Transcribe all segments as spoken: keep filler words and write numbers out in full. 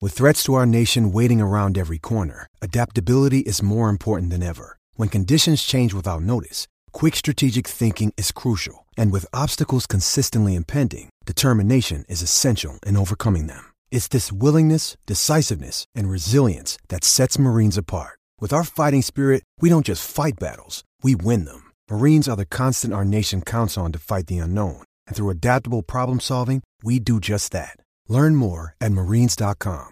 With threats to our nation waiting around every corner, adaptability is more important than ever. When conditions change without notice, quick strategic thinking is crucial. And with obstacles consistently impending, determination is essential in overcoming them. It's this willingness, decisiveness, and resilience that sets Marines apart. With our fighting spirit, we don't just fight battles, we win them. Marines are the constant our nation counts on to fight the unknown. And through adaptable problem solving, we do just that. Learn more at marines dot com.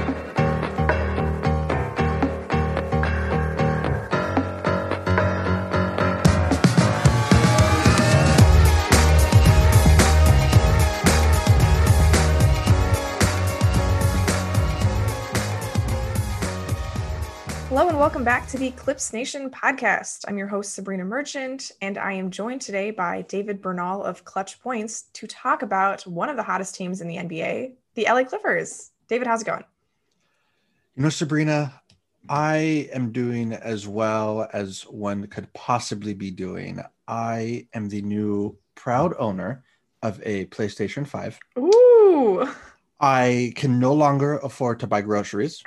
Hello and welcome back to the Clips Nation podcast. I'm your host, Sabrina Merchant, and I am joined today by David Bernal of Clutch Points to talk about one of the hottest teams in the N B A, the L A Clippers. David, how's it going? You know, Sabrina, I am doing as well as one could possibly be doing. I am the new proud owner of a PlayStation five. Ooh! I can no longer afford to buy groceries.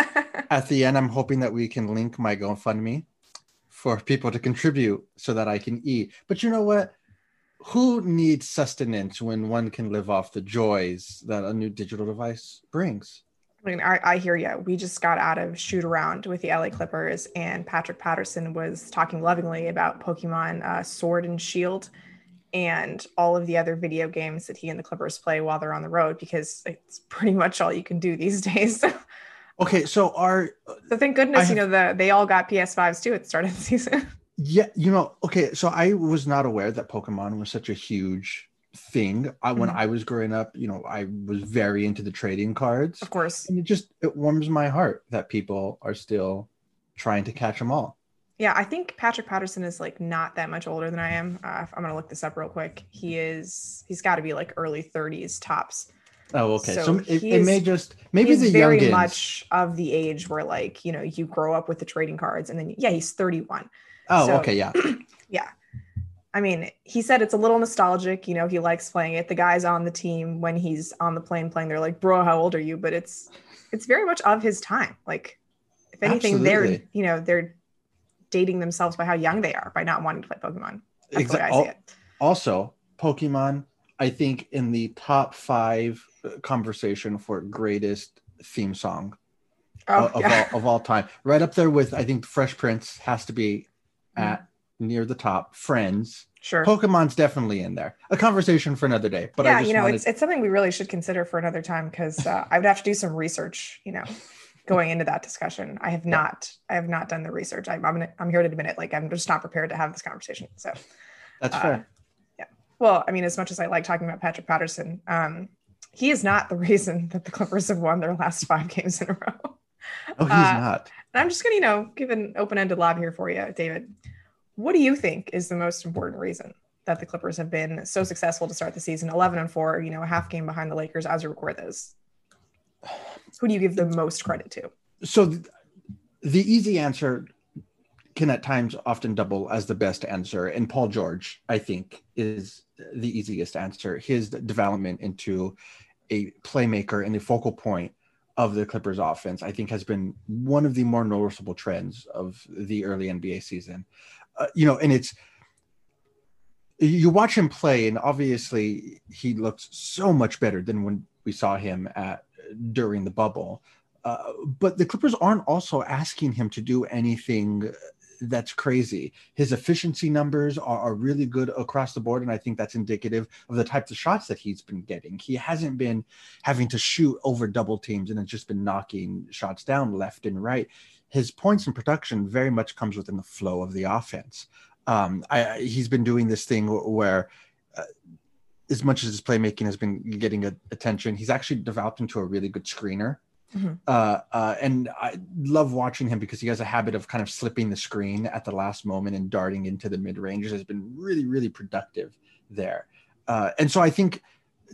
At the end, I'm hoping that we can link my GoFundMe for people to contribute so that I can eat. But you know what? Who needs sustenance when one can live off the joys that a new digital device brings? I mean, I, I hear you. We just got out of shoot around with the L A Clippers, and Patrick Patterson was talking lovingly about Pokemon uh, Sword and Shield and all of the other video games that he and the Clippers play while they're on the road, because it's pretty much all you can do these days. Okay, so our so thank goodness, have, you know, the they all got P S fives too at the start of the season. Yeah, you know, okay, so I was not aware that Pokemon was such a huge thing. I, when mm-hmm. I was growing up, you know, I was very into the trading cards. Of course. And it just, it warms my heart that people are still trying to catch them all. Yeah, I think Patrick Patterson is like not that much older than I am. Uh, I'm going to look this up real quick. He is, he's got to be like early thirties tops. Oh, okay. So, so it, is, it may just, maybe he's the very youngins. much of the age where, like, you know, you grow up with the trading cards and then, yeah, he's thirty-one. Oh, so, okay. Yeah. Yeah. I mean, he said it's a little nostalgic. You know, he likes playing it. The guys on the team, when he's on the plane playing, they're like, bro, how old are you? But it's, it's very much of his time. Like, if anything, Absolutely. they're, you know, they're dating themselves by how young they are by not wanting to play Pokemon. That's exactly. the way I see it. Also, Pokemon, I think in the top five conversation for greatest theme song oh, of, yeah. all, of all time, right up there with, I think Fresh Prince has to be at mm. near the top. Friends, sure. Pokemon's definitely in there. A conversation for another day. But yeah, I just you know, wanted... it's it's something we really should consider for another time, because uh, I would have to do some research, you know, going into that discussion. I have not, I have not done the research. I, I'm gonna, I'm here to admit it. Like, I'm just not prepared to have this conversation. So that's uh, fair. Yeah. Well, I mean, as much as I like talking about Patrick Patterson, um, he is not the reason that the Clippers have won their last five games in a row. Oh, he's uh, not. And I'm just going to, you know, give an open-ended lob here for you, David. What do you think is the most important reason that the Clippers have been so successful to start the season? eleven and four, you know, a half game behind the Lakers as we record this. Who do you give the most credit to? So the, the easy answer can at times often double as the best answer. And Paul George, I think, is the easiest answer. His development into a playmaker and a focal point of the Clippers offense, I think, has been one of the more noticeable trends of the early N B A season. Uh, you know, and it's, you watch him play, and obviously he looks so much better than when we saw him at during the bubble. Uh, but the Clippers aren't also asking him to do anything that's crazy. His efficiency numbers are, are really good across the board, and I think that's indicative of the types of shots that he's been getting. He hasn't been having to shoot over double teams and it's just been knocking shots down left and right. His points and production very much comes within the flow of the offense. Um, I, he's been doing this thing where uh, as much as his playmaking has been getting a, attention, he's actually developed into a really good screener. Mm-hmm. Uh, uh, and I love watching him because he has a habit of kind of slipping the screen at the last moment and darting into the mid-range. Has been really, really productive there. Uh, and so I think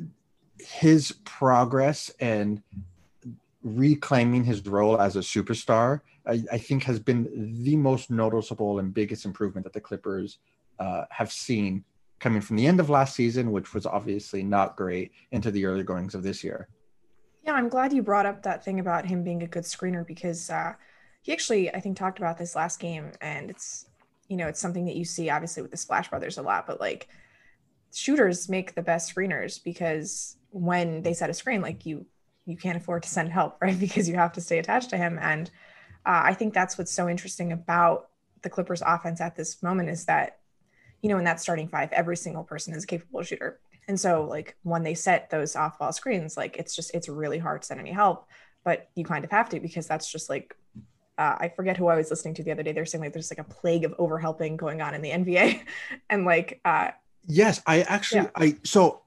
his progress and reclaiming his role as a superstar, I, I think has been the most noticeable and biggest improvement that the Clippers uh, have seen coming from the end of last season, which was obviously not great, into the early goings of this year. Yeah, I'm glad you brought up that thing about him being a good screener because uh, he actually, I think, talked about this last game, and it's, you know, it's something that you see obviously with the Splash Brothers a lot, but like shooters make the best screeners because when they set a screen, like you, you can't afford to send help, right? Because you have to stay attached to him. And uh, I think that's what's so interesting about the Clippers offense at this moment is that, you know, in that starting five, every single person is a capable shooter. And so like when they set those off ball screens, like it's just, it's really hard to send any help, but you kind of have to, because that's just like, uh, I forget who I was listening to the other day. They're saying like, there's like a plague of overhelping going on in the N B A. And like, uh, yes, I actually, yeah. I, so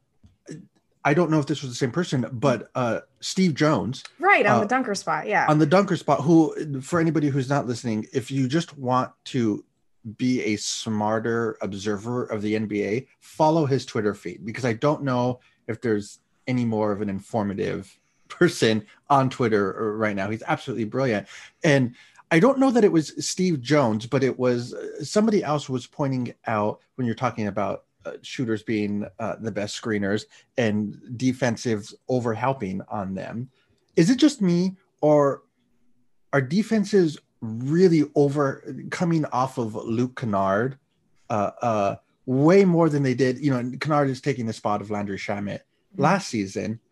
I don't know if this was the same person, but uh, Steve Jones. Right. On uh, the dunker spot. Yeah. On the dunker spot, who, for anybody who's not listening, if you just want to be a smarter observer of the N B A, follow his Twitter feed, because I don't know if there's any more of an informative person on Twitter right now. He's absolutely brilliant. And I don't know that it was Steve Jones, but it was somebody else was pointing out when you're talking about uh, shooters being uh, the best screeners and defensives overhelping on them. Is it just me, or are defenses really over coming off of Luke Kennard uh, uh, way more than they did? You know, Kennard is taking the spot of Landry Shamet mm-hmm. last season.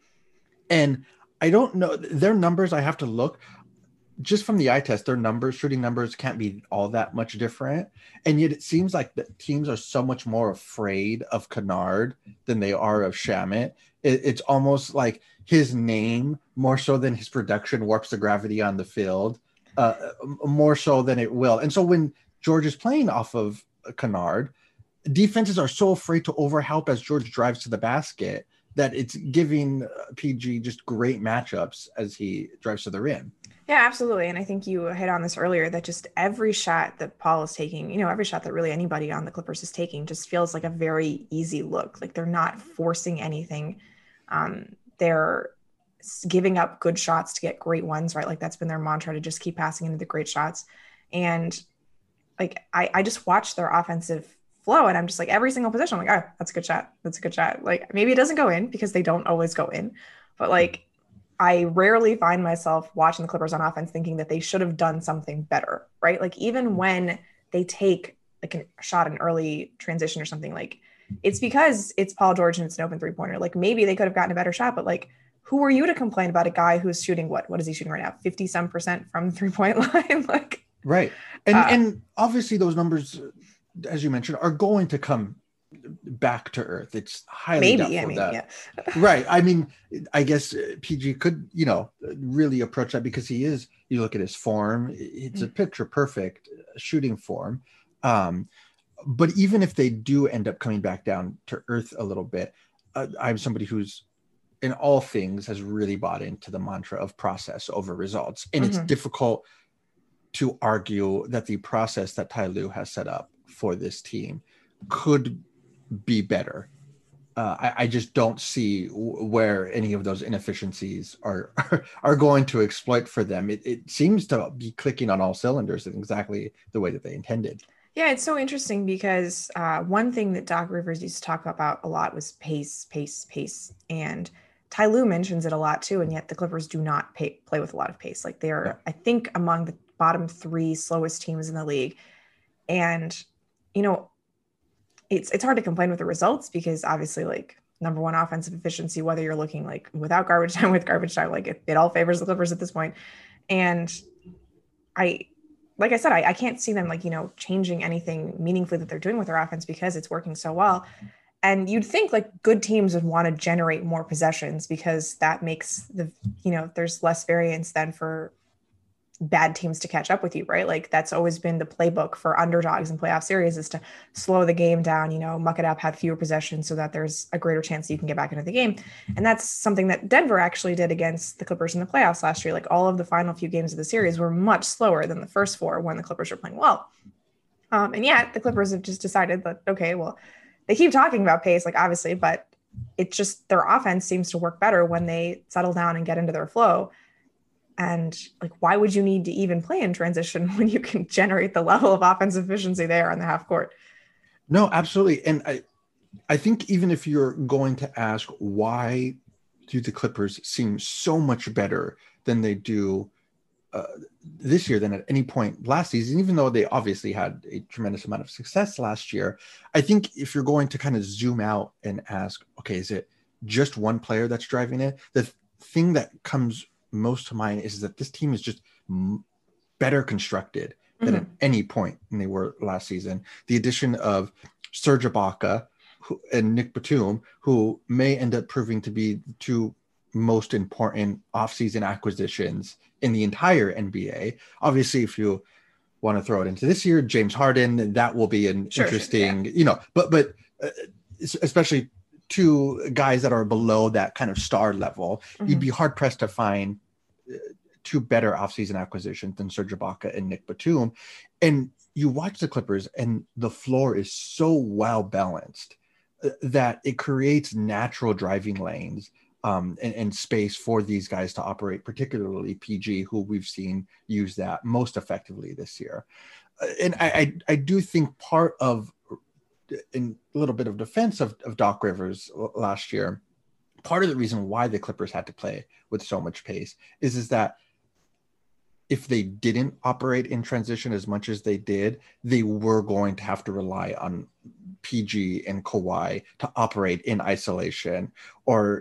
And I don't know their numbers. I have to look just from the eye test, their numbers, shooting numbers can't be all that much different. And yet it seems like the teams are so much more afraid of Kennard than they are of Shamet. It, it's almost like his name more so than his production warps the gravity on the field. Uh, more so than it will. And so when George is playing off of Kennard, defenses are so afraid to overhelp as George drives to the basket that it's giving P G just great matchups as he drives to the rim. Yeah, absolutely. And I think you hit on this earlier, that just every shot that Paul is taking, you know, every shot that really anybody on the Clippers is taking just feels like a very easy look. Like they're not forcing anything. Um, they're giving up good shots to get great ones, right? Like that's been their mantra, to just keep passing into the great shots. And like, I, I just watch their offensive flow and I'm just like, every single position, I'm like, oh, that's a good shot. That's a good shot. Like maybe it doesn't go in because they don't always go in, but like, I rarely find myself watching the Clippers on offense thinking that they should have done something better, right? Like even when they take like a shot, an early transition or something, like it's because it's Paul George and it's an open three pointer. Like maybe they could have gotten a better shot, but like, who are you to complain about a guy who's shooting what? What is he shooting right now? fifty some percent from the three point line. Like, right. And uh, and obviously those numbers, as you mentioned, are going to come back to earth. It's highly maybe, doubtful I mean, that, yeah. right. I mean, I guess P G could, you know, really approach that because he is, you look at his form, it's mm-hmm. a picture perfect shooting form. Um, but even if they do end up coming back down to earth a little bit, uh, I'm somebody who's, in all things, has really bought into the mantra of process over results. And mm-hmm. it's difficult to argue that the process that Ty Lue has set up for this team could be better. Uh, I, I just don't see w- where any of those inefficiencies are are, are going to exploit for them. It, it seems to be clicking on all cylinders in exactly the way that they intended. Yeah, it's so interesting because uh, one thing that Doc Rivers used to talk about a lot was pace, pace, pace. And Ty Lue mentions it a lot too, and yet the Clippers do not pay, play with a lot of pace. Like they're, yeah. I think, among the bottom three slowest teams in the league. And, you know, it's it's hard to complain with the results because obviously, like, number one offensive efficiency, whether you're looking like without garbage time, with garbage time, like it, it all favors the Clippers at this point. And I, like I said, I, I can't see them like, you know, changing anything meaningfully that they're doing with their offense because it's working so well. And you'd think like good teams would want to generate more possessions because that makes the, you know, there's less variance than for bad teams to catch up with you, right? Like that's always been the playbook for underdogs in playoff series, is to slow the game down, you know, muck it up, have fewer possessions so that there's a greater chance that you can get back into the game. And that's something that Denver actually did against the Clippers in the playoffs last year. Like all of the final few games of the series were much slower than the first four when the Clippers were playing well. Um, and yet the Clippers have just decided that, okay, well, they keep talking about pace, like obviously, but it's just their offense seems to work better when they settle down and get into their flow. And like, why would you need to even play in transition when you can generate the level of offensive efficiency there on the half court? No, absolutely. And I, I think even if you're going to ask why do the Clippers seem so much better than they do uh, this year than at any point last season, even though they obviously had a tremendous amount of success last year. I think if you're going to kind of zoom out and ask, okay, is it just one player that's driving it? The thing that comes most to mind is that this team is just m- better constructed than mm-hmm. at any point than they were last season. The addition of Serge Ibaka who, and Nick Batum, who may end up proving to be the two most important offseason acquisitions in the entire N B A. Obviously, if you want to throw it into this year, James Harden, that will be an sure, interesting, sure, yeah. you know, but but uh, especially two guys that are below that kind of star level, mm-hmm. you'd be hard pressed to find uh, two better offseason acquisitions than Serge Ibaka and Nick Batum. And you watch the Clippers and the floor is so well balanced uh, that it creates natural driving lanes um, and, and space for these guys to operate, particularly P G, who we've seen use that most effectively this year. Uh, and I, I, I do think part of, in a little bit of defense of, of Doc Rivers last year, part of the reason why the Clippers had to play with so much pace is, is that if they didn't operate in transition as much as they did, they were going to have to rely on P G and Kawhi to operate in isolation or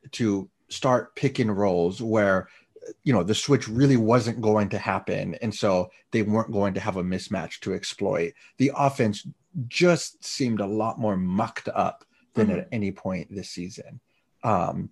to start pick and rolls where, you know, the switch really wasn't going to happen. And so they weren't going to have a mismatch to exploit. The offense just seemed a lot more mucked up than mm-hmm. at any point this season. Um,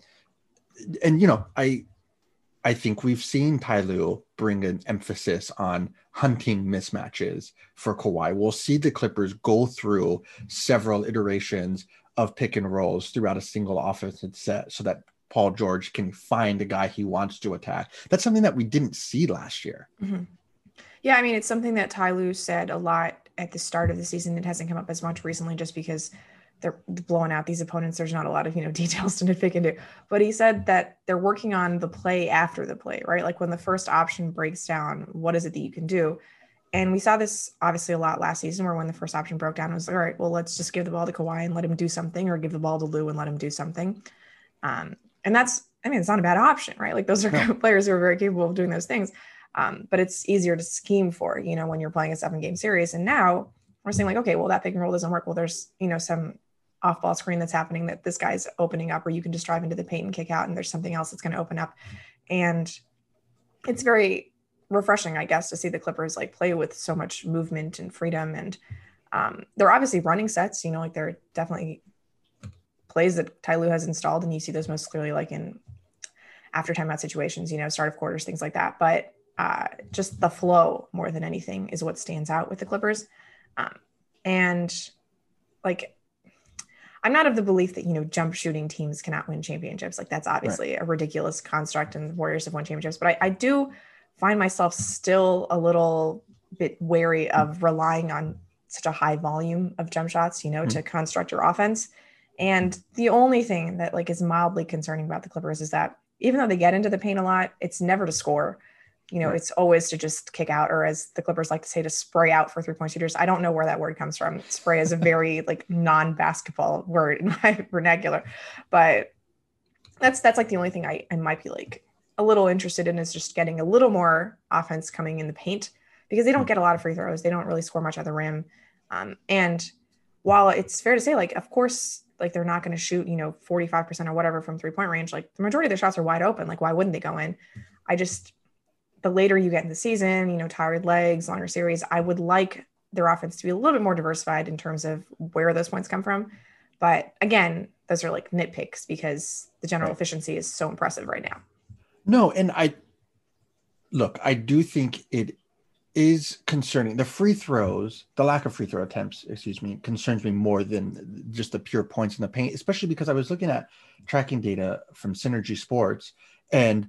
and, you know, I, I think we've seen Ty Lue bring an emphasis on hunting mismatches for Kawhi. We'll see the Clippers go through several iterations of pick and rolls throughout a single offensive set so that Paul George can find a guy he wants to attack. That's something that we didn't see last year. Mm-hmm. Yeah, I mean, it's something that Ty Lue said a lot at the start of the season. It hasn't come up as much recently just because they're blowing out these opponents. There's not a lot of, you know, details to nitpick into, but he said that they're working on the play after the play, right? Like when the first option breaks down, what is it that you can do? And we saw this obviously a lot last season where when the first option broke down, it was like, all right, well, let's just give the ball to Kawhi and let him do something, or give the ball to Lue and let him do something. Um, and that's, I mean, it's not a bad option, right? Like those are no. players who are very capable of doing those things. Um, but it's easier to scheme for, you know, when you're playing a seven game series. And now we're saying like, okay, well, that pick and roll doesn't work. Well, there's, you know, some off ball screen that's happening that this guy's opening up, or you can just drive into the paint and kick out and there's something else that's going to open up. And it's very refreshing, I guess, to see the Clippers like play with so much movement and freedom. And um, they're obviously running sets, you know, like they're definitely plays that Ty Lue has installed. And you see those most clearly like in after timeout situations, you know, start of quarters, things like that. But uh, just the flow more than anything is what stands out with the Clippers. Um, and like, I'm not of the belief that, you know, jump shooting teams cannot win championships. Like that's obviously right. a ridiculous construct, and the Warriors have won championships. But I, I do find myself still a little bit wary of relying on such a high volume of jump shots, you know, mm-hmm. to construct your offense. And the only thing that like is mildly concerning about the Clippers is that even though they get into the paint a lot, it's never to score. You know, right. it's always to just kick out, or as the Clippers like to say, to spray out for three-point shooters. I don't know where that word comes from. Spray is a very like non-basketball word in my vernacular, but that's that's like the only thing I, I might be like a little interested in, is just getting a little more offense coming in the paint, because they don't get a lot of free throws. They don't really score much at the rim. Um, and while it's fair to say, like, of course, like they're not going to shoot, you know, forty-five percent or whatever from three-point range, like the majority of their shots are wide open. Like, why wouldn't they go in? I just... the later you get in the season, you know, tired legs, longer series, I would like their offense to be a little bit more diversified in terms of where those points come from. But again, those are like nitpicks because the general right. efficiency is so impressive right now. No, and I, look, I do think it is concerning. The free throws, the lack of free throw attempts, excuse me, concerns me more than just the pure points in the paint, especially because I was looking at tracking data from Synergy Sports, and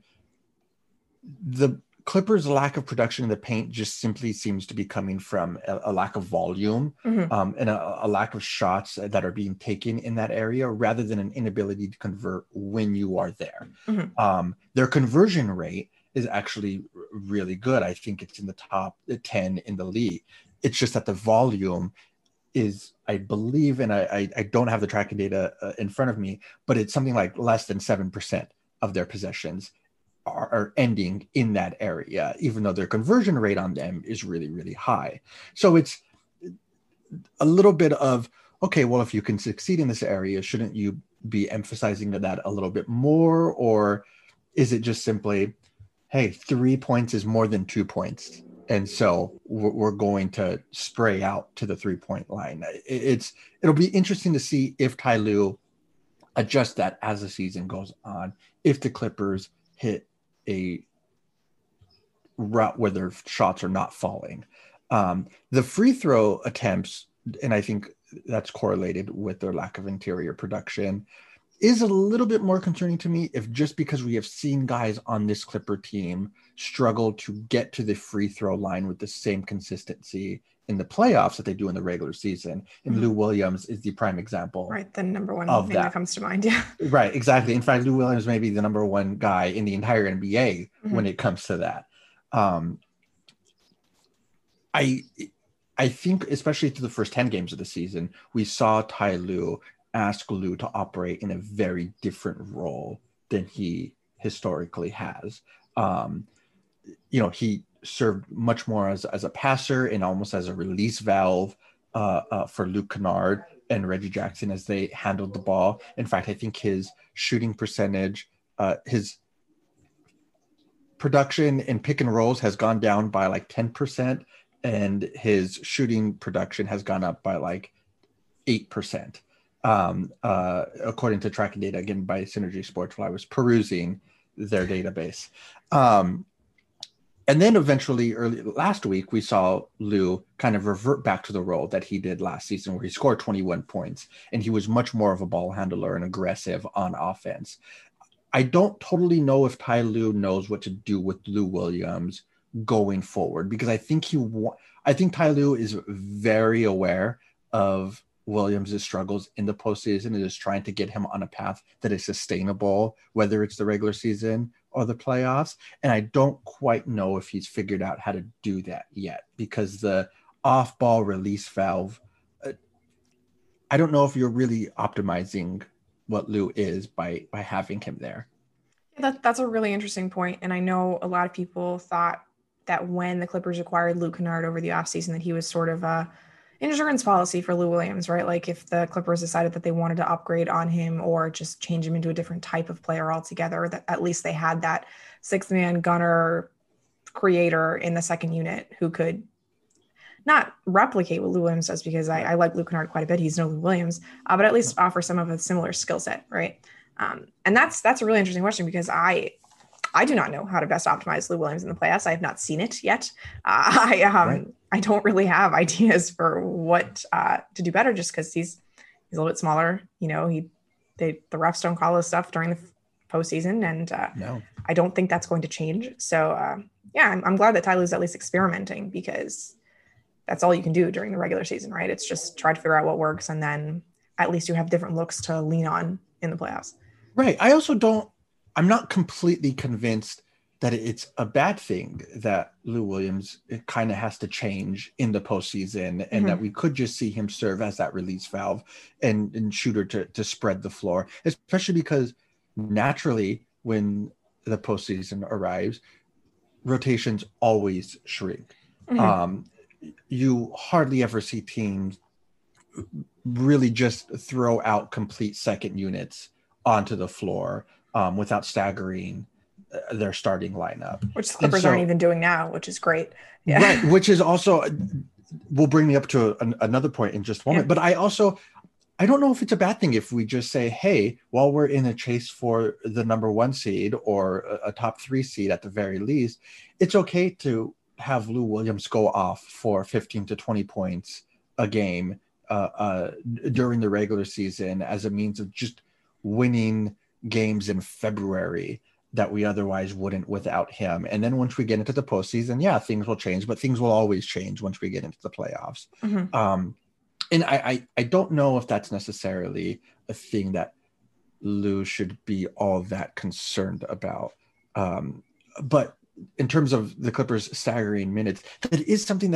the Clippers' lack of production in the paint just simply seems to be coming from a, a lack of volume mm-hmm. um, and a, a lack of shots that are being taken in that area, rather than an inability to convert when you are there. Mm-hmm. Um, their conversion rate is actually really good. I think it's in the top ten in the league. It's just that the volume is, I believe, and I, I, I don't have the tracking data uh, in front of me, but it's something like less than seven percent of their possessions are, are ending in that area, even though their conversion rate on them is really, really high. So it's a little bit of, okay, well, if you can succeed in this area, shouldn't you be emphasizing that a little bit more? Or is it just simply, hey, three points is more than two points, and so we're going to spray out to the three-point line? It's it'll be interesting to see if Ty Lue adjusts that as the season goes on, if the Clippers hit a route where their shots are not falling. Um, the free throw attempts, and I think that's correlated with their lack of interior production, is a little bit more concerning to me, if just because we have seen guys on this Clipper team struggle to get to the free throw line with the same consistency in the playoffs that they do in the regular season. And mm-hmm. Lou Williams is the prime example. Right, the number one of name that. that comes to mind, yeah. Right, exactly. In fact, Lou Williams may be the number one guy in the entire N B A mm-hmm. when it comes to that. Um, I I think, especially through the first ten games of the season, we saw Ty Lue ask Lou to operate in a very different role than he historically has. Um, you know, he served much more as, as a passer and almost as a release valve uh, uh, for Luke Kennard and Reggie Jackson as they handled the ball. In fact, I think his shooting percentage, uh, his production in pick and rolls has gone down by like ten percent, and his shooting production has gone up by like eight percent. Um, uh, according to tracking data, again, by Synergy Sports, while I was perusing their database. Um, and then eventually, early last week, we saw Lou kind of revert back to the role that he did last season, where he scored twenty-one points, and he was much more of a ball handler and aggressive on offense. I don't totally know if Ty Lue knows what to do with Lou Williams going forward, because I think he, wa- I think Ty Lue is very aware of Williams' struggles in the postseason and is trying to get him on a path that is sustainable, whether it's the regular season or the playoffs. And I don't quite know if he's figured out how to do that yet, because the off-ball release valve, uh, I don't know if you're really optimizing what Lou is by by having him there. That, that's a really interesting point. And I know a lot of people thought that when the Clippers acquired Luke Kennard over the offseason, that he was sort of a insurance policy for Lou Williams, right? Like if the Clippers decided that they wanted to upgrade on him or just change him into a different type of player altogether, that at least they had that sixth man gunner creator in the second unit who could not replicate what Lou Williams does, because I, I like Luke Kennard quite a bit. He's no Lou Williams, uh, but at least offer some of a similar skill set, right? Um, and that's that's a really interesting question, because I I do not know how to best optimize Lou Williams in the playoffs. I have not seen it yet. Uh, I um, right. I don't really have ideas for what uh, to do better, just because he's he's a little bit smaller. You know, he they the refs don't call his stuff during the postseason, and uh, no. I don't think that's going to change. So uh, yeah, I'm, I'm glad that Ty Lue's at least experimenting, because that's all you can do during the regular season, right? It's just try to figure out what works, and then at least you have different looks to lean on in the playoffs. Right. I also don't, I'm not completely convinced that it's a bad thing that Lou Williams kind of has to change in the postseason, and mm-hmm. that we could just see him serve as that release valve and, and shooter to, to spread the floor, especially because naturally when the postseason arrives, rotations always shrink. Mm-hmm. Um, you hardly ever see teams really just throw out complete second units onto the floor um, without staggering their starting lineup, which the Clippers so, aren't even doing now, which is great. Yeah. Right. Which is also, will bring me up to an, another point in just a moment. Yeah. But I also, I don't know if it's a bad thing if we just say, hey, while we're in a chase for the number one seed or a, a top three seed at the very least, it's okay to have Lou Williams go off for fifteen to twenty points a game uh, uh, during the regular season as a means of just winning games in February that we otherwise wouldn't without him. And then once we get into the postseason, yeah, things will change, but things will always change once we get into the playoffs. Mm-hmm. Um, and I, I, I don't know if that's necessarily a thing that Lou should be all that concerned about. Um, but in terms of the Clippers staggering minutes, that is something that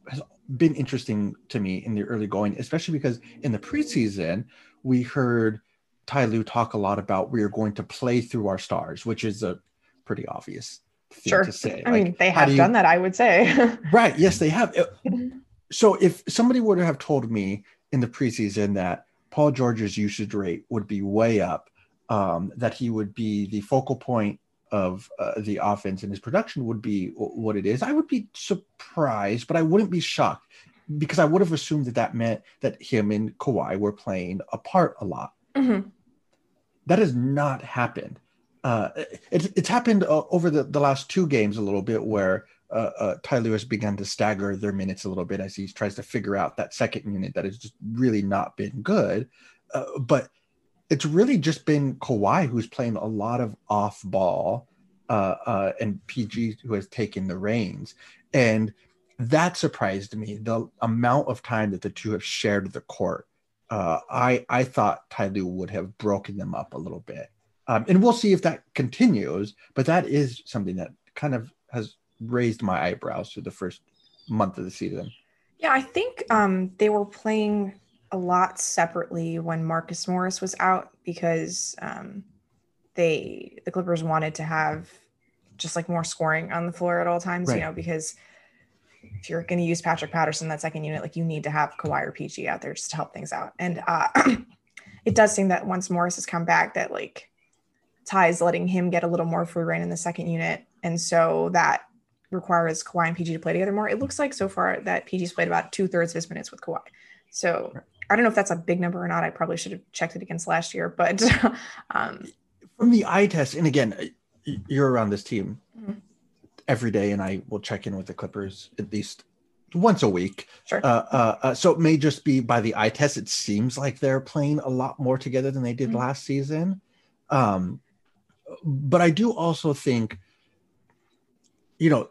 has been interesting to me in the early going, especially because in the preseason, we heard Ty Lue talk a lot about we are going to play through our stars, which is a pretty obvious thing Sure. to say. I like, mean, they how have do you, done that, I would say. right. Yes, they have. So if somebody were to have told me in the preseason that Paul George's usage rate would be way up, um, that he would be the focal point of uh, the offense and his production would be what it is, I would be surprised, but I wouldn't be shocked, because I would have assumed that that meant that him and Kawhi were playing apart a lot. Mm-hmm. That has not happened. Uh, it, it's happened uh, over the, the last two games a little bit, where uh, uh, Ty Lue has begun to stagger their minutes a little bit as he tries to figure out that second unit that has just really not been good. Uh, but it's really just been Kawhi who's playing a lot of off ball, uh, uh, and P G who has taken the reins. And that surprised me, the amount of time that the two have shared the court. Uh, I, I thought Ty Lue would have broken them up a little bit. Um, and we'll see if that continues, but that is something that kind of has raised my eyebrows through the first month of the season. Yeah, I think um, they were playing a lot separately when Marcus Morris was out, because um, they the Clippers wanted to have just like more scoring on the floor at all times, right. You know, because if you're going to use Patrick Patterson, that second unit, like you need to have Kawhi or P G out there just to help things out. And uh, it does seem that once Morris has come back, that like Ty is letting him get a little more free reign in the second unit. And so that requires Kawhi and P G to play together more. It looks like so far that P G's played about two thirds of his minutes with Kawhi. So I don't know if that's a big number or not. I probably should have checked it against last year, but um, from the eye test, and again, you're around this team mm-hmm. every day, and I will check in with the Clippers at least once a week. Sure. Uh, uh, uh, so it may just be by the eye test. It seems like they're playing a lot more together than they did mm-hmm. last season. Um, but I do also think, you know,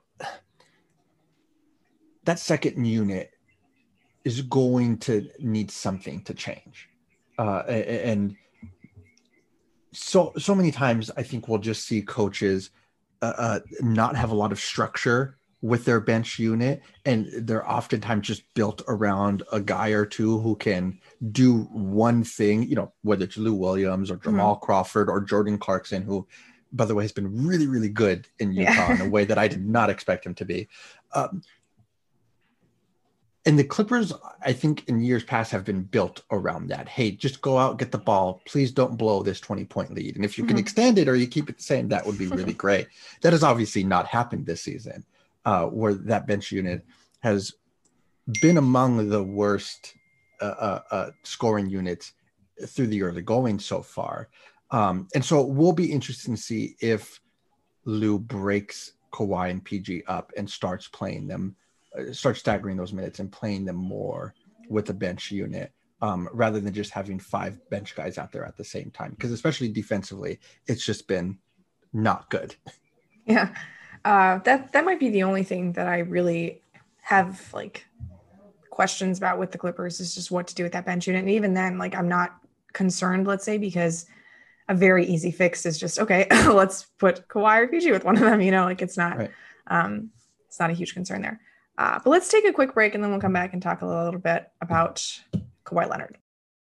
that second unit is going to need something to change. Uh, and so, so many times I think we'll just see coaches uh, uh, not have a lot of structure with their bench unit. And they're oftentimes just built around a guy or two who can do one thing, you know, whether it's Lou Williams or Jamal mm-hmm. Crawford or Jordan Clarkson, who, by the way, has been really, really good in Utah yeah. in a way that I did not expect him to be. Um, And the Clippers, I think in years past, have been built around that. Hey, just go out, get the ball. Please don't blow this twenty-point lead. And if you mm-hmm. can extend it or you keep it the same, that would be really great. That has obviously not happened this season, uh, where that bench unit has been among the worst uh, uh, uh, scoring units through the early going so far. Um, and so it will be interesting to see if Lou breaks Kawhi and P G up and starts playing them, start staggering those minutes and playing them more with the bench unit, um, rather than just having five bench guys out there at the same time. Because especially defensively, it's just been not good. Yeah, uh, that that might be the only thing that I really have like questions about with the Clippers, is just what to do with that bench unit. And even then, like I'm not concerned, let's say, because a very easy fix is just, okay, let's put Kawhi or P G with one of them. You know, like it's not, right. um, it's not a huge concern there. Uh, but let's take a quick break and then we'll come back and talk a little bit about Kawhi Leonard.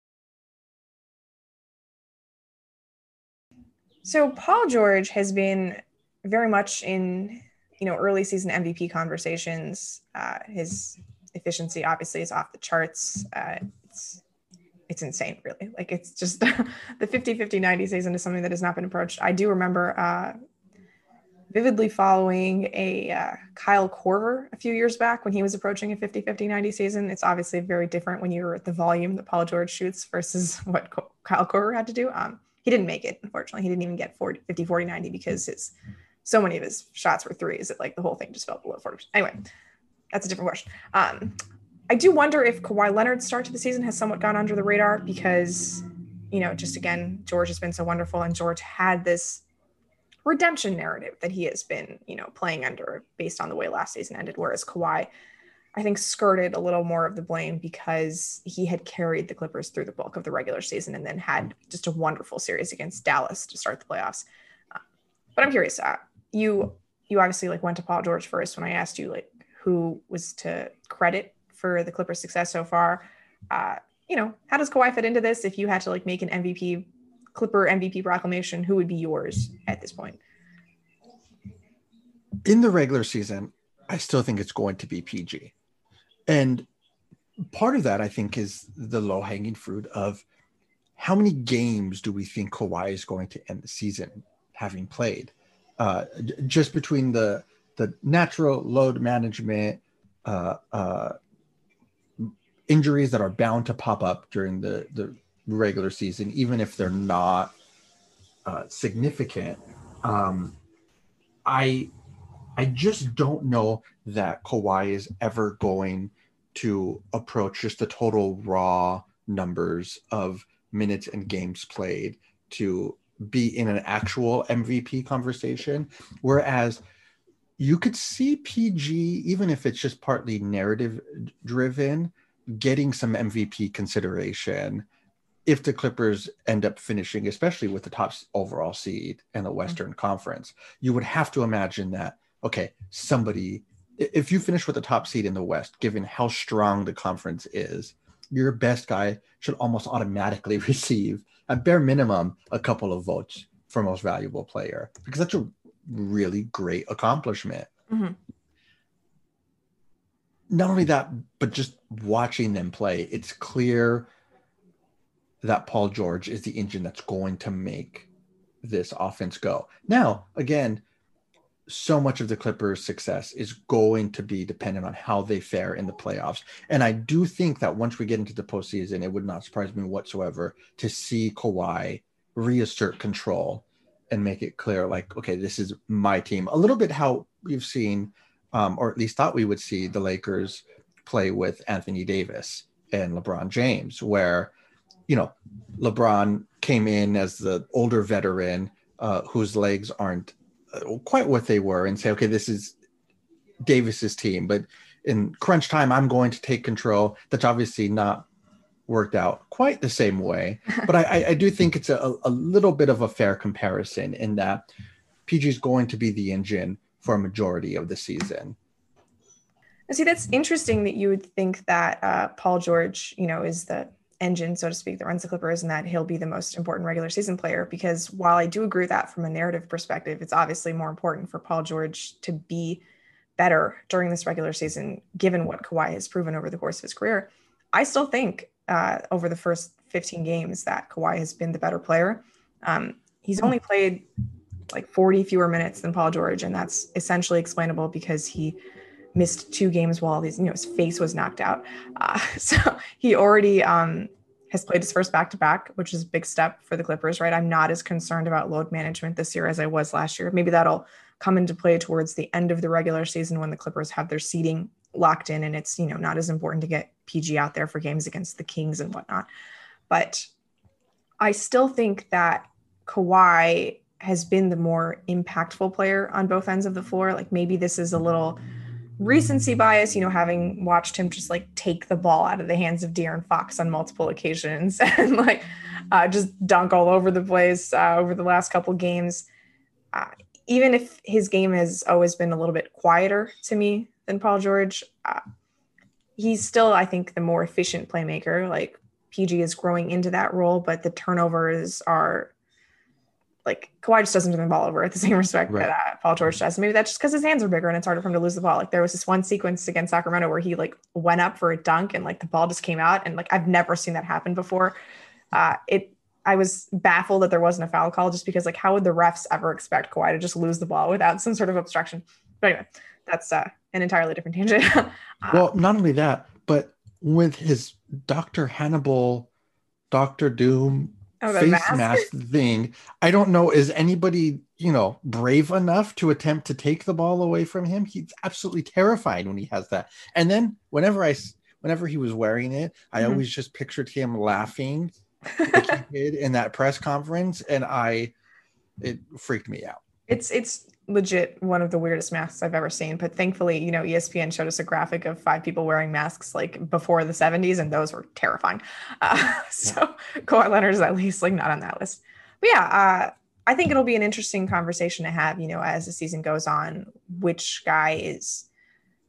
So Paul George has been very much in, you know, early season M V P conversations. Uh, his efficiency obviously is off the charts. Uh, it's it's insane, really. Like it's just the fifty fifty ninety season is something that has not been approached. I do remember uh, vividly following a uh, Kyle Korver a few years back when he was approaching a fifty fifty ninety season. It's obviously very different when you're at the volume that Paul George shoots versus what Co- Kyle Korver had to do. Um, he didn't make it, unfortunately. He didn't even get forty, fifty, forty, ninety because his so many of his shots were threes that like the whole thing just fell below forty percent. Anyway, that's a different question. Um, I do wonder if Kawhi Leonard's start to the season has somewhat gone under the radar because, you know, just again, George has been so wonderful and George had this redemption narrative that he has been, you know, playing under based on the way last season ended, whereas Kawhi, I think, skirted a little more of the blame because he had carried the Clippers through the bulk of the regular season and then had just a wonderful series against Dallas to start the playoffs. Uh, but I'm curious, uh, you you obviously like went to Paul George first when I asked you like who was to credit for the Clippers' success so far, uh, you know, how does Kawhi fit into this? If you had to like make an M V P, Clipper M V P proclamation, who would be yours at this point? In the regular season, I still think it's going to be P G. And part of that, I think, is the low-hanging fruit of how many games do we think Kawhi is going to end the season having played? Uh, just between the the natural load management, uh, uh, injuries that are bound to pop up during the, the regular season, even if they're not uh, significant. Um, I I just don't know that Kawhi is ever going to approach just the total raw numbers of minutes and games played to be in an actual M V P conversation. Whereas you could see P G, even if it's just partly narrative driven, getting some M V P consideration if the Clippers end up finishing, especially with the top overall seed in the Western mm-hmm. Conference. You would have to imagine that, okay, somebody, if you finish with the top seed in the West, given how strong the conference is, your best guy should almost automatically receive, at bare minimum, a couple of votes for most valuable player, because that's a really great accomplishment. Mm-hmm. Not only that, but just watching them play, it's clear that Paul George is the engine that's going to make this offense go. Now, again, so much of the Clippers' success is going to be dependent on how they fare in the playoffs. And I do think that once we get into the postseason, it would not surprise me whatsoever to see Kawhi reassert control and make it clear, like, okay, this is my team. A little bit how we've seen, um, or at least thought we would see the Lakers play with Anthony Davis and LeBron James, where, you know, LeBron came in as the older veteran uh, whose legs aren't quite what they were, and say, okay, this is Davis's team, but in crunch time, I'm going to take control. That's obviously not worked out quite the same way, but I, I do think it's a, a little bit of a fair comparison in that P G is going to be the engine for a majority of the season. See, that's interesting that you would think that uh, Paul George, you know, is the engine, so to speak, that runs the Clippers, and that he'll be the most important regular season player. Because while I do agree with that from a narrative perspective, it's obviously more important for Paul George to be better during this regular season, given what Kawhi has proven over the course of his career. I still think uh, over the first fifteen games that Kawhi has been the better player. Um, he's only played like forty fewer minutes than Paul George, and that's essentially explainable because he missed two games while his, you know, his face was knocked out. Uh, so he already um, has played his first back-to-back, which is a big step for the Clippers, right? I'm not as concerned about load management this year as I was last year. Maybe that'll come into play towards the end of the regular season when the Clippers have their seeding locked in, and it's, you know, not as important to get P G out there for games against the Kings and whatnot. But I still think that Kawhi has been the more impactful player on both ends of the floor. Like, maybe this is a little recency bias, you know, having watched him just like take the ball out of the hands of De'Aaron Fox on multiple occasions and like uh, just dunk all over the place uh, over the last couple games. Uh, even if his game has always been a little bit quieter to me than Paul George, uh, he's still, I think, the more efficient playmaker. Like, P G is growing into that role, but the turnovers are like, Kawhi just doesn't turn the ball over at the same respect right. that uh, Paul George does. Maybe that's just because his hands are bigger and it's harder for him to lose the ball. Like, there was this one sequence against Sacramento where he like went up for a dunk and like the ball just came out, and like I've never seen that happen before. Uh, it I was baffled that there wasn't a foul call, just because like how would the refs ever expect Kawhi to just lose the ball without some sort of obstruction? But anyway, that's uh, an entirely different tangent. uh, well, not only that, but with his Doctor Hannibal, Doctor Doom oh, face mask? mask thing, I don't know, is anybody, you know, brave enough to attempt to take the ball away from him? He's absolutely terrified when he has that. And then whenever I, whenever he was wearing it, I mm-hmm. always just pictured him laughing like he did in that press conference, and I, it freaked me out. It's it's legit one of the weirdest masks I've ever seen. But thankfully, you know, E S P N showed us a graphic of five people wearing masks like before the seventies, and those were terrifying. Uh, so Kawhi Leonard is at least like not on that list. But yeah, uh, I think it'll be an interesting conversation to have, you know, as the season goes on, which guy is, you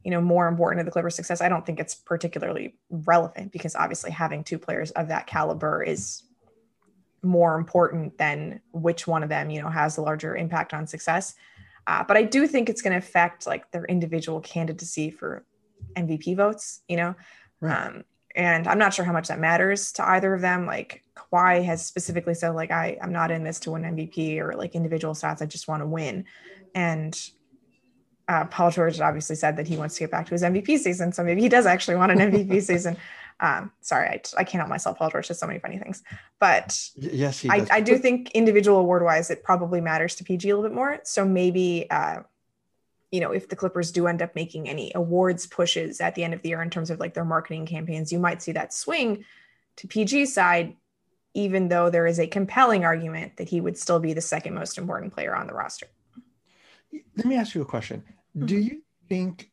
you know, more important to the Clippers' success, I don't think it's particularly relevant because obviously having two players of that caliber is more important than which one of them, you know, has the larger impact on success. Uh, but I do think it's going to affect like their individual candidacy for M V P votes, you know? Right. Um, and I'm not sure how much that matters to either of them. Like Kawhi has specifically said, like, I, I'm not in this to win M V P or like individual stats. I just want to win. And uh, Paul George obviously said that he wants to get back to his M V P season. So maybe he does actually want an M V P season. Um, sorry, I, I can't help myself. Paul George has so many funny things, but yes, he I, does. I do think individual award wise, it probably matters to P G a little bit more. So maybe, uh, you know, if the Clippers do end up making any awards pushes at the end of the year in terms of like their marketing campaigns, you might see that swing to P G's side, even though there is a compelling argument that he would still be the second most important player on the roster. Let me ask you a question. Mm-hmm. Do you think,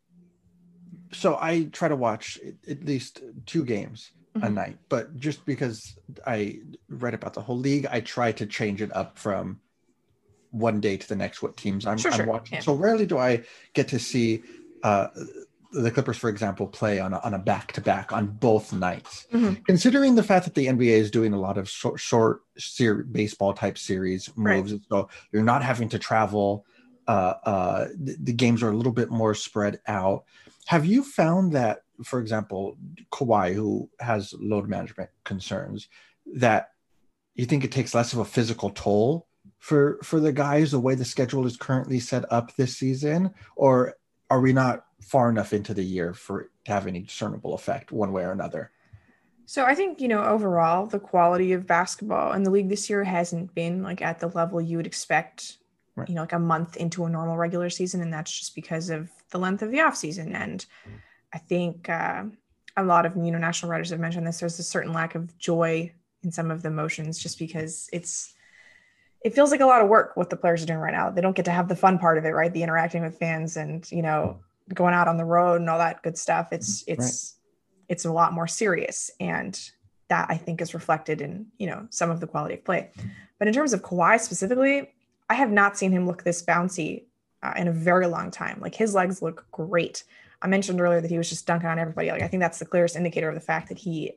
so I try to watch at least two games mm-hmm. a night, but just because I read about the whole league, I try to change it up from one day to the next what teams I'm, sure, I'm sure. watching. Yeah. So rarely do I get to see uh, the Clippers, for example, play on a, on a back-to-back on both nights. Mm-hmm. Considering the fact that the N B A is doing a lot of short, short ser- baseball type series moves, right. So you're not having to travel. Uh, uh, the, the games are a little bit more spread out. Have you found that, for example, Kawhi, who has load management concerns, that you think it takes less of a physical toll for for the guys the way the schedule is currently set up this season, or are we not far enough into the year for it to have any discernible effect one way or another? So I think, you know, overall, the quality of basketball in the league this year hasn't been like at the level you would expect, right. you know, like a month into a normal regular season. And that's just because of the length of the off season. And I think uh, a lot of, you know, national writers have mentioned this. There's a certain lack of joy in some of the motions just because it's, it feels like a lot of work what the players are doing right now. They don't get to have the fun part of it, right? The interacting with fans and, you know, going out on the road and all that good stuff. It's, it's, right. it's a lot more serious. And that I think is reflected in, you know, some of the quality of play. But in terms of Kawhi specifically, I have not seen him look this bouncy uh, in a very long time. Like his legs look great. I mentioned earlier that he was just dunking on everybody. Like I think that's the clearest indicator of the fact that he,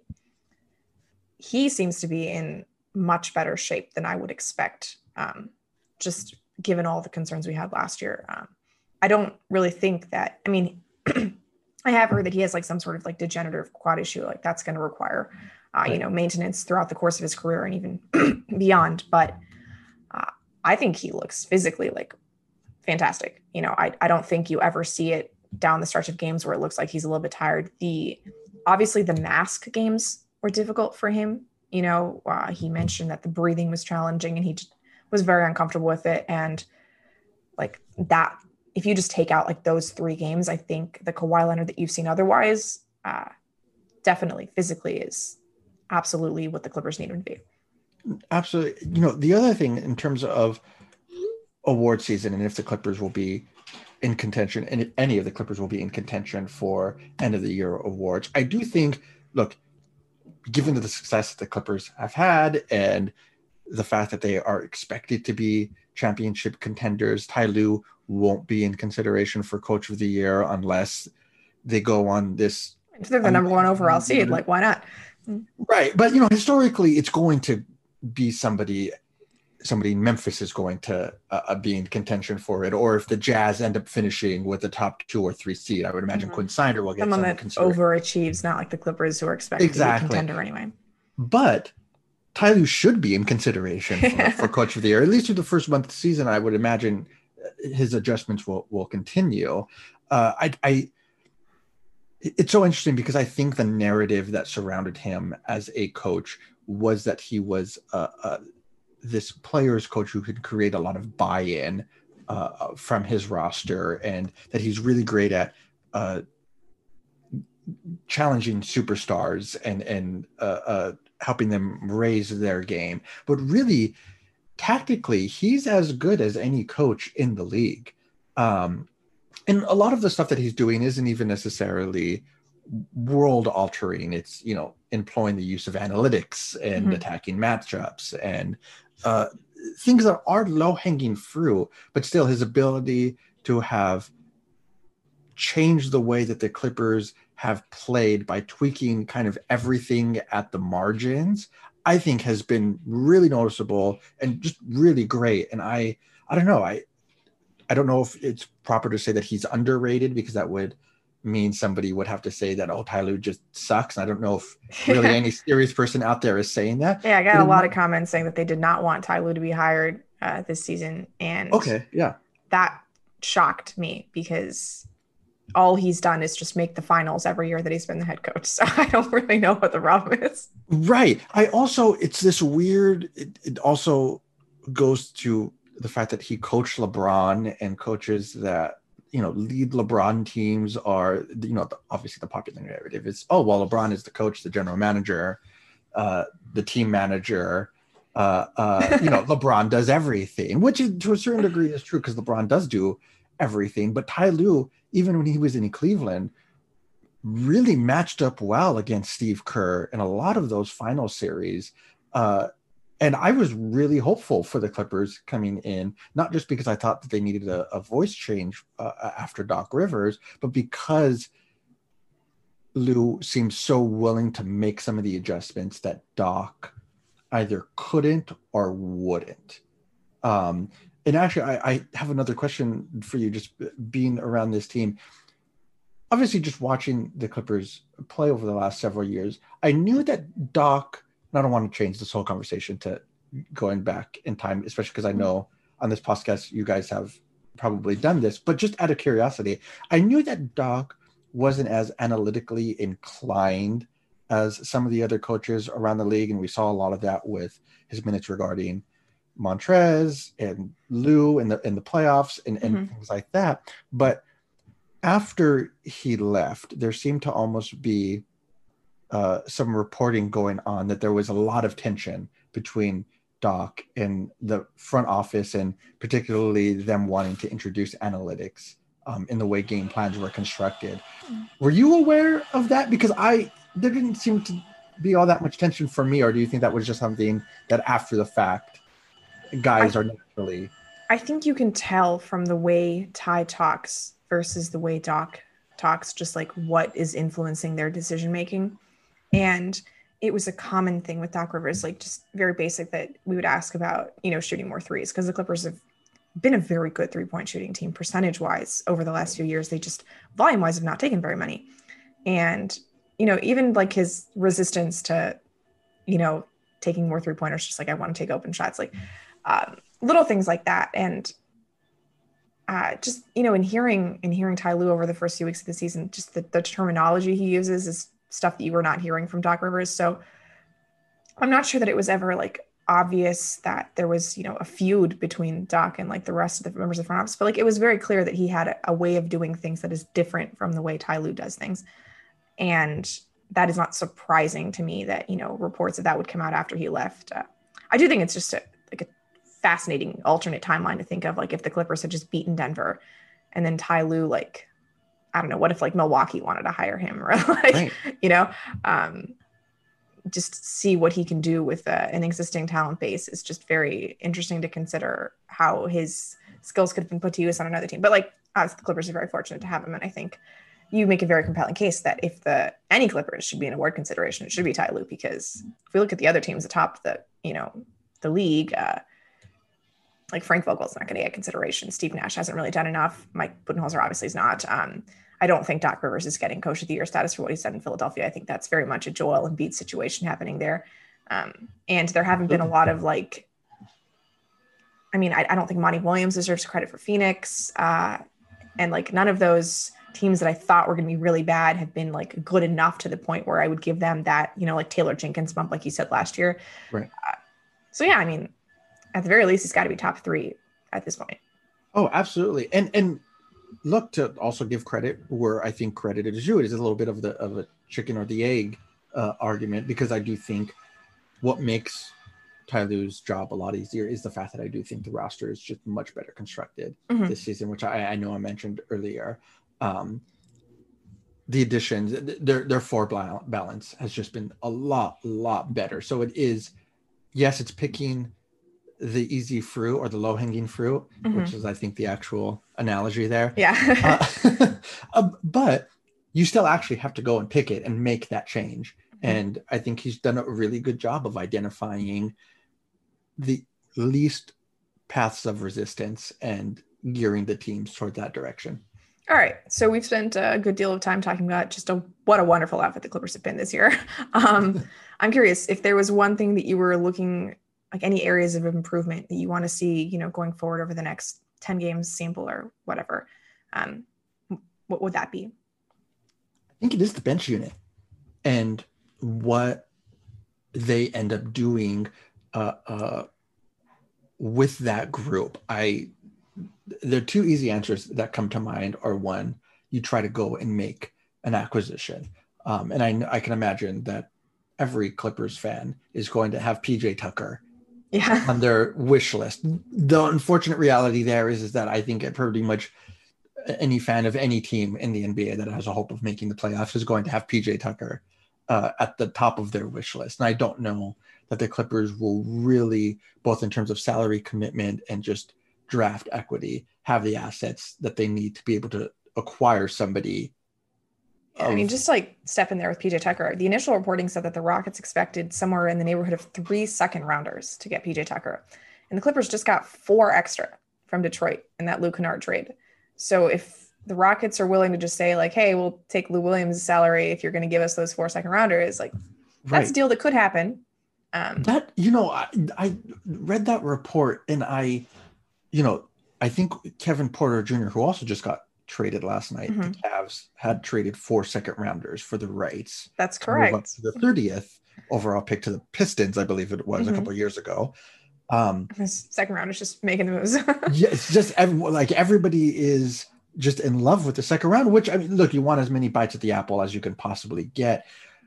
he seems to be in much better shape than I would expect, um, just given all the concerns we had last year. Um, I don't really think that, I mean, I have heard that he has like some sort of like degenerative quad issue, like that's going to require, uh, right. you know, maintenance throughout the course of his career and even beyond. But uh, I think he looks physically like fantastic. You know, I, I don't think you ever see it down the stretch of games where it looks like he's a little bit tired. The, obviously the mask games were difficult for him. You know, uh, he mentioned that the breathing was challenging and he just was very uncomfortable with it. And like that, if you just take out like those three games, I think the Kawhi Leonard that you've seen otherwise uh, definitely physically is absolutely what the Clippers need to be. Absolutely. You know, the other thing in terms of award season and if the Clippers will be in contention and if any of the Clippers will be in contention for end of the year awards, I do think, look, given the success that the Clippers have had and the fact that they are expected to be championship contenders, Ty Lue won't be in consideration for coach of the year unless they go on this. If they're the number one overall seed, like why not? Right. But, you know, historically it's going to be somebody, somebody in Memphis is going to uh, be in contention for it. Or if the Jazz end up finishing with the top two or three seed, I would imagine mm-hmm. Quinn Snyder will get someone that overachieves, not like the Clippers who are expected exactly. to be a contender anyway. But Ty Lue should be in consideration for, for coach of the year, at least through the first month of the season. I would imagine his adjustments will, will continue. Uh, I, I, it's so interesting because I think the narrative that surrounded him as a coach was that he was uh, uh, this player's coach who could create a lot of buy-in uh, from his roster, and that he's really great at uh, challenging superstars and and uh, uh, helping them raise their game. But really, tactically, he's as good as any coach in the league. Um, and a lot of the stuff that he's doing isn't even necessarily world altering. It's, you know, employing the use of analytics and mm-hmm. attacking matchups and uh, things that are low hanging fruit, but still his ability to have changed the way that the Clippers have played by tweaking kind of everything at the margins, I think has been really noticeable and just really great. And I, I don't know, I, I don't know if it's proper to say that he's underrated, because that would mean somebody would have to say that, oh, Ty Lue just sucks. And I don't know if really any serious person out there is saying that. Yeah, I got but a lot of comments saying that they did not want Ty Lue to be hired uh, this season. And okay, yeah, that shocked me, because all he's done is just make the finals every year that he's been the head coach. So I don't really know what the problem is. Right. I also, it's this weird, it, it also goes to the fact that he coached LeBron, and coaches that, you know, lead LeBron teams are, you know, the, obviously the popular narrative is, oh, well, LeBron is the coach, the general manager, uh, the team manager, uh, uh, you know, LeBron does everything, which is, to a certain degree is true, because LeBron does do everything. But Ty Lue, even when he was in Cleveland, really matched up well against Steve Kerr in a lot of those final series. Uh, and I was really hopeful for the Clippers coming in, not just because I thought that they needed a, a voice change uh, after Doc Rivers, but because Lue seemed so willing to make some of the adjustments that Doc either couldn't or wouldn't. Um, and actually, I, I have another question for you, just being around this team. Obviously, just watching the Clippers play over the last several years, I knew that Doc, and I don't want to change this whole conversation to going back in time, especially because I know on this podcast you guys have probably done this, but just out of curiosity, I knew that Doc wasn't as analytically inclined as some of the other coaches around the league, and we saw a lot of that with his minutes regarding Montrez and Lue in the in the playoffs and, and mm-hmm. things like that. But after he left, there seemed to almost be uh, some reporting going on that there was a lot of tension between Doc and the front office, and particularly them wanting to introduce analytics um, in the way game plans were constructed. Were you aware of that? Because I there didn't seem to be all that much tension for me, or do you think that was just something that after the fact guys I, are naturally? I think you can tell from the way Ty talks versus the way Doc talks, just like what is influencing their decision making. And it was a common thing with Doc Rivers, like just very basic, that we would ask about, you know, shooting more threes, because the Clippers have been a very good three-point shooting team percentage wise over the last few years. They just volume wise have not taken very many. And, you know, even like his resistance to, you know, taking more three-pointers, just like, I want to take open shots, like um, little things like that. And uh, just, you know, in hearing, in hearing Ty Lue over the first few weeks of the season, just the, the terminology he uses is stuff that you were not hearing from Doc Rivers. So I'm not sure that it was ever like obvious that there was, you know, a feud between Doc and like the rest of the members of the front office, but like, it was very clear that he had a, a way of doing things that is different from the way Ty Lue does things. And that is not surprising to me that, you know, reports of that would come out after he left. Uh, I do think it's just a, like a fascinating alternate timeline to think of, like if the Clippers had just beaten Denver and then Ty Lue, like, I don't know, what if like Milwaukee wanted to hire him, or like, right. you know, um, just see what he can do with uh, an existing talent base is just very interesting to consider how his skills could have been put to use on another team. But like, obviously the Clippers are very fortunate to have him. And I think you make a very compelling case that if the, any Clippers should be an award consideration, it should be Ty Lue, because if we look at the other teams atop the, you know, the league, uh, like Frank Vogel's not going to get consideration. Steve Nash hasn't really done enough. Mike Budenholzer obviously is not. Um, I don't think Doc Rivers is getting coach of the year status for what he said in Philadelphia. I think that's very much a Joel Embiid situation happening there. Um, and there haven't been a lot of like, I mean, I, I don't think Monty Williams deserves credit for Phoenix. Uh, and like none of those teams that I thought were going to be really bad have been like good enough to the point where I would give them that, you know, like Taylor Jenkins bump, like you said last year. Right. Uh, so yeah, I mean, at the very least, it's got to be top three at this point. Oh, absolutely. And, and, look, to also give credit where I think credit is due. It is a little bit of the of a chicken or the egg uh, argument, because I do think what makes Ty Lue's job a lot easier is the fact that I do think the roster is just much better constructed mm-hmm. this season, which I, I know I mentioned earlier. Um, the additions, their their floor balance has just been a lot, lot better. So it is, yes, it's picking the easy fruit or the low hanging fruit, mm-hmm. which is, I think, the actual analogy there. Yeah. uh, uh, but you still actually have to go and pick it and make that change. Mm-hmm. And I think he's done a really good job of identifying the least paths of resistance and gearing the teams toward that direction. All right. So we've spent a good deal of time talking about just a, what a wonderful outfit the Clippers have been this year. Um, I'm curious if there was one thing that you were looking, like any areas of improvement that you want to see, you know, going forward over the next ten games sample or whatever. Um, what would that be? I think it is the bench unit and what they end up doing uh, uh, with that group. I, the two easy answers that come to mind are, one, you try to go and make an acquisition. Um, and I, I can imagine that every Clippers fan is going to have P J Tucker yeah. on their wish list. The unfortunate reality there is, is that I think pretty much any fan of any team in the N B A that has a hope of making the playoffs is going to have P J Tucker uh, at the top of their wish list. And I don't know that the Clippers will really, both in terms of salary commitment and just draft equity, have the assets that they need to be able to acquire somebody. Yeah, of... I mean, just like step in there with P J Tucker. The initial reporting said that the Rockets expected somewhere in the neighborhood of three second rounders to get P J Tucker. And the Clippers just got four extra from Detroit in that Lou Kennard trade. So if the Rockets are willing to just say like, hey, we'll take Lou Williams' salary if you're going to give us those four second rounders, like that's right. a deal that could happen. Um, that, you know, I, I read that report and I, you know, I think Kevin Porter Junior, who also just got traded last night, mm-hmm. the Cavs had traded four second rounders for the rights. That's correct. To move up to the thirtieth overall pick to the Pistons, I believe it was mm-hmm. a couple of years ago. Um, this second round is just making the moves. yeah, it's just everyone, like everybody is just in love with the second round, which, I mean, look, you want as many bites at the apple as you can possibly get.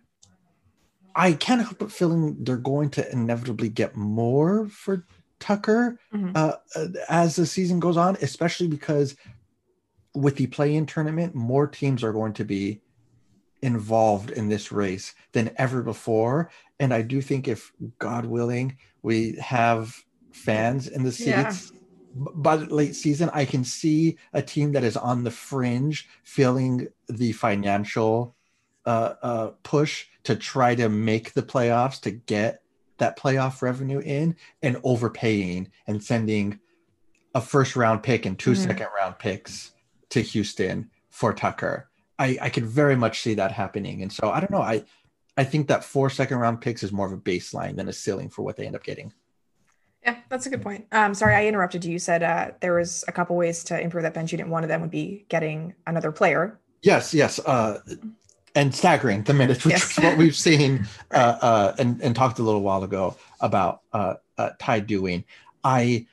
I can't help but feeling they're going to inevitably get more for Tucker mm-hmm. uh, as the season goes on, especially because with the play-in tournament, more teams are going to be involved in this race than ever before. And I do think if, God willing, we have fans in the seats yeah. by the late season, I can see a team that is on the fringe feeling the financial uh, uh, push to try to make the playoffs, to get that playoff revenue in, and overpaying and sending a first round pick and two mm-hmm. second round picks to Houston for Tucker. I, I could very much see that happening. And so I don't know. I, I think that four second round picks is more of a baseline than a ceiling for what they end up getting. Yeah, that's a good point. Um, sorry, I interrupted you. You said uh, there was a couple ways to improve that bench unit. One of them would be getting another player. Yes, yes. Uh, and staggering the minutes, which yes. is what we've seen uh, uh, and, and talked a little while ago about uh, uh, Ty doing. I,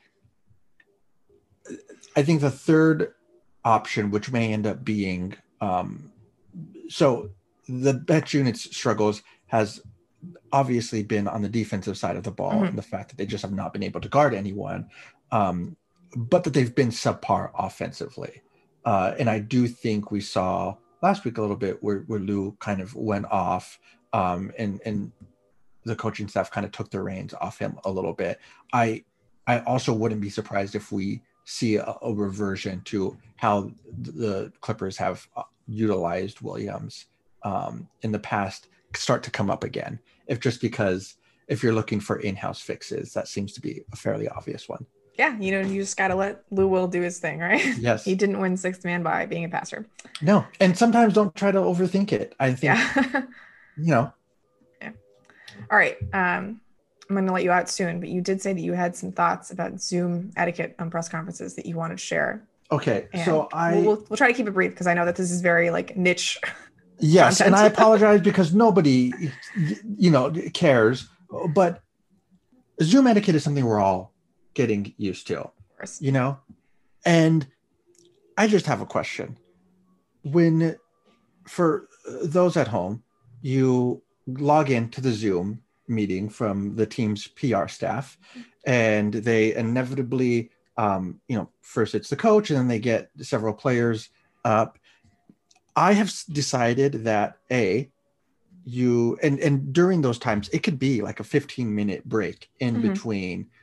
I think the third option, which may end up being, um, so the bench unit's struggles has obviously been on the defensive side of the ball mm-hmm. and the fact that they just have not been able to guard anyone, um, but that they've been subpar offensively. Uh, and I do think we saw last week a little bit where, where Lou kind of went off um, and, and the coaching staff kind of took the reins off him a little bit. I, I also wouldn't be surprised if we see a, a reversion to how the Clippers have utilized Williams um, in the past start to come up again. If just because if you're looking for in-house fixes, that seems to be a fairly obvious one. Yeah, you know, you just got to let Lou Will do his thing, right? Yes. He didn't win sixth man by being a passer. No, and sometimes don't try to overthink it. I think, yeah. you know. Yeah. All right. Um, I'm going to let you out soon, but you did say that you had some thoughts about Zoom etiquette on press conferences that you wanted to share. Okay, and so I... We'll, we'll, we'll try to keep it brief because I know that this is very, like, niche Yes, content. And I apologize because nobody, you know, cares, but Zoom etiquette is something we're all getting used to, you know? And I just have a question. When, for those at home, you log into the Zoom meeting from the team's P R staff, and they inevitably, um, you know, first it's the coach, and then they get several players up. I have decided that A, you, and, and during those times, it could be like a fifteen minute break in mm-hmm. between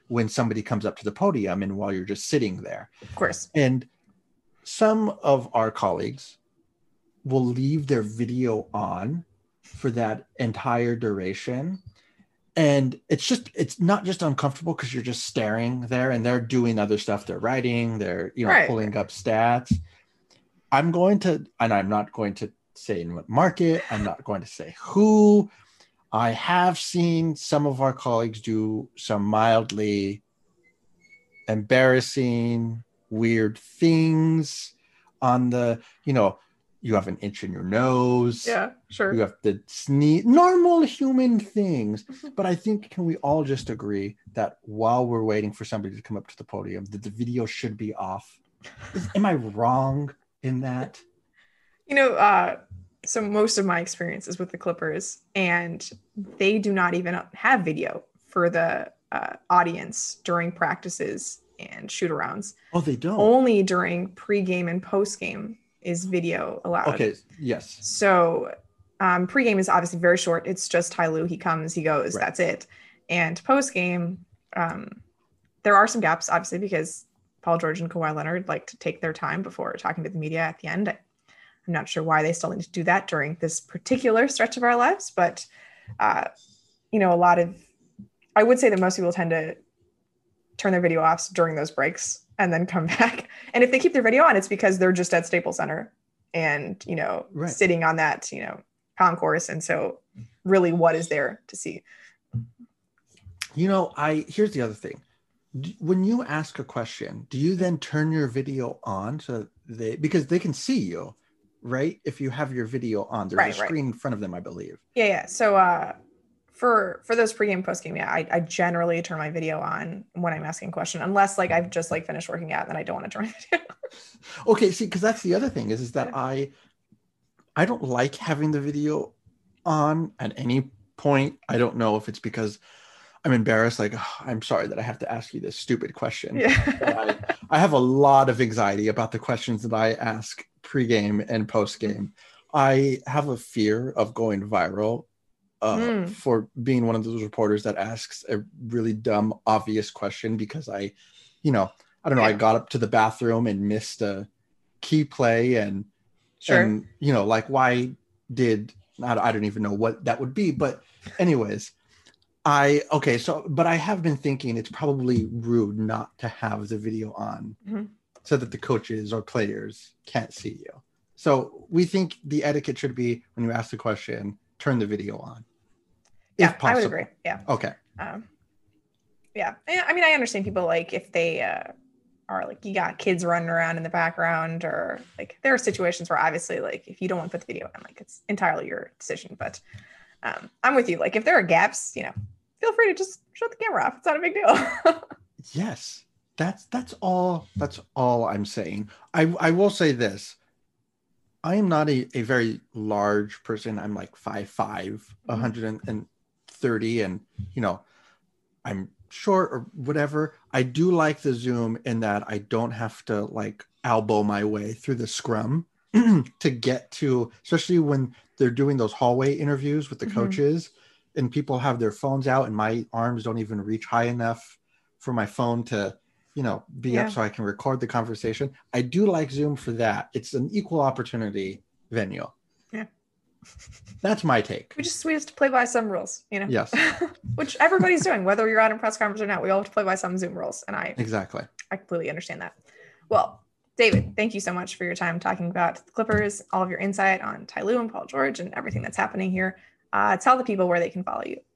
when somebody comes up to the podium and while you're just sitting there. Of course. And some of our colleagues will leave their video on for that entire duration. And it's just, it's not just uncomfortable because you're just staring there and they're doing other stuff. They're writing, they're, you know, right. pulling up stats. I'm going to, and I'm not going to say in what market, I'm not going to say who. I have seen some of our colleagues do some mildly embarrassing, weird things on the, you know, you have an itch in your nose. Yeah, sure. You have to sneeze, normal human things. But I think, can we all just agree that while we're waiting for somebody to come up to the podium, that the video should be off? Is, am I wrong in that? You know, uh, so most of my experience is with the Clippers, and they do not even have video for the uh, audience during practices and shoot-arounds. Oh, they don't? Only during pregame and postgame is video allowed. Okay, yes. So um, pregame is obviously very short. It's just Ty Lue. He comes, he goes, Right. That's it. And postgame, um, there are some gaps, obviously, because Paul George and Kawhi Leonard like to take their time before talking to the media at the end. I'm not sure why they still need to do that during this particular stretch of our lives, but, uh, you know, a lot of, I would say that most people tend to turn their video off during those breaks and then come back. And if they keep their video on, it's because they're just at Staples Center and, you know, Right. sitting on that, you know, concourse. And so really what is there to see? You know, I, here's the other thing. D- When you ask a question, do you then turn your video on so they, because they can see you, right? If you have your video on, there's Right, a right. screen in front of them, I believe. Yeah, yeah. So uh, for for those pregame, postgame, yeah, I, I generally turn my video on when I'm asking a question, unless like I've just like finished working out and then I don't want to turn my video on. Okay, see, because that's the other thing is, is that Yeah. I, I don't like having the video on at any point. I don't know if it's because I'm embarrassed, like, "Oh, I'm sorry that I have to ask you this stupid question." Yeah. I, I have a lot of anxiety about the questions that I ask pregame and postgame. I have a fear of going viral uh, Mm. for being one of those reporters that asks a really dumb, obvious question because I, you know, I don't know, I Yeah. got up to the bathroom and missed a key play and, Sure. and you know, like, why did, I, I don't even know what that would be. But anyways, I, okay, so, but I have been thinking it's probably rude not to have the video on Mhm. so that the coaches or players can't see you. So we think the etiquette should be when you ask the question, turn the video on. Yeah, if I would possible. agree. Yeah. Okay. Um, yeah. I I mean, I understand people like if they uh, are like, you got kids running around in the background, or like there are situations where obviously like if you don't want to put the video on, like it's entirely your decision. But um, I'm with you. Like if there are gaps, you know, feel free to just shut the camera off. It's not a big deal. Yes. That's that's all that's all I'm saying. I I will say this. I am not a, a very large person. I'm like five five, one hundred thirty, and you know, I'm short or whatever. I do like the Zoom in that I don't have to like elbow my way through the scrum to get to, especially when they're doing those hallway interviews with the Mhm. coaches and people have their phones out and my arms don't even reach high enough for my phone to, you know, be Yeah. up so I can record the conversation. I do like Zoom for that. It's an equal opportunity venue. Yeah. That's my take. We just we just play by some rules, you know. Yes. Which everybody's doing, whether you're at a press conference or not. We all have to play by some Zoom rules, and I Exactly. I completely understand that. Well, David, thank you so much for your time talking about the Clippers, all of your insight on Ty Lue and Paul George, and everything that's happening here. Uh, tell the people where they can follow you.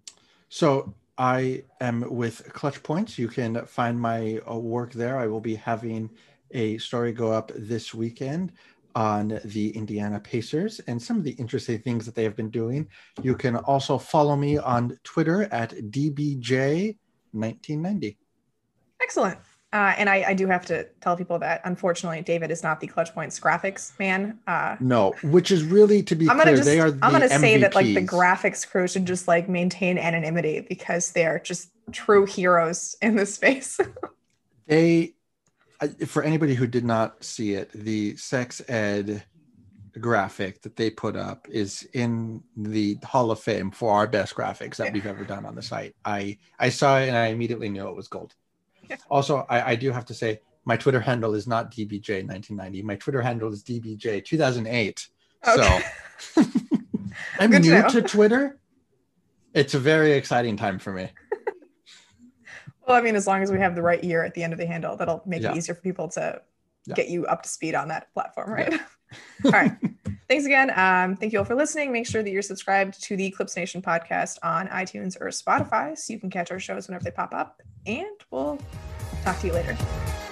So I am with Clutch Points. You can find my uh, work there. I will be having a story go up this weekend on the Indiana Pacers and some of the interesting things that they have been doing. You can also follow me on Twitter at D B J nineteen ninety. Excellent. Uh, and I, I do have to tell people that, unfortunately, David is not the Clutch Points graphics man. Uh, No, which is really, to be I'm gonna clear, just they are the I'm gonna say that like the M V Ps. graphics crew should just like maintain anonymity because they are just true heroes in this space. They, I- for anybody who did not see it, the sex ed graphic that they put up is in the Hall of Fame for our best graphics that Yeah. we've ever done on the site. I I saw it and I immediately knew it was gold. Yeah. Also, I, I do have to say my Twitter handle is not D B J nineteen ninety. My Twitter handle is D B J two thousand eight. Okay. So I'm Good to new know. to Twitter. It's a very exciting time for me. Well, I mean, as long as we have the right year at the end of the handle, that'll make Yeah. it easier for people to Yeah. get you up to speed on that platform, right? All right. Thanks again. Um, thank you all for listening. Make sure that you're subscribed to the Clips Nation podcast on iTunes or Spotify so you can catch our shows whenever they pop up. And we'll talk to you later.